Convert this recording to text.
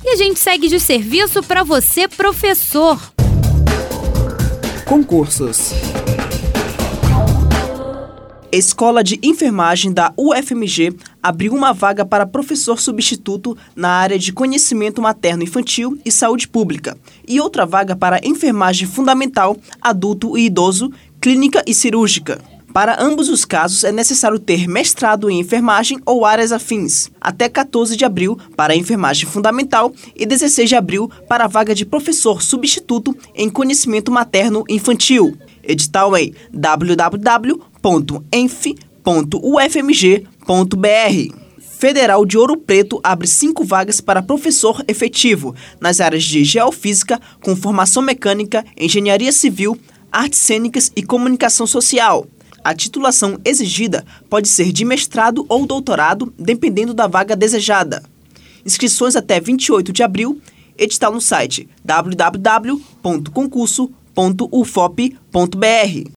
E a gente segue de serviço para você, professor. Concursos. Escola de Enfermagem da UFMG abriu uma vaga para professor substituto na área de conhecimento materno-infantil e saúde pública e outra vaga para enfermagem fundamental, adulto e idoso, clínica e cirúrgica. Para ambos os casos, é necessário ter mestrado em enfermagem ou áreas afins, até 14 de abril para a enfermagem fundamental e 16 de abril para a vaga de professor substituto em conhecimento materno-infantil. Edital em www.enf.ufmg.br. Federal de Ouro Preto abre 5 vagas para professor efetivo nas áreas de Geofísica, com formação mecânica, Engenharia Civil, Artes Cênicas e Comunicação Social. A titulação exigida pode ser de mestrado ou doutorado, dependendo da vaga desejada. Inscrições até 28 de abril. Edital no site www.concurso.ufop.br.